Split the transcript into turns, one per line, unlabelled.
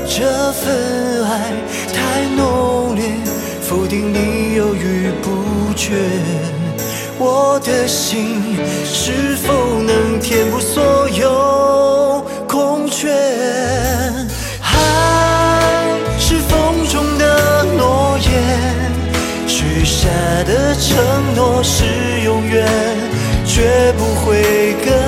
这份爱太浓烈，否定你犹豫不决。我的心是否能填补所有空缺？爱是风中的诺言，许下的承诺是永远，绝不会更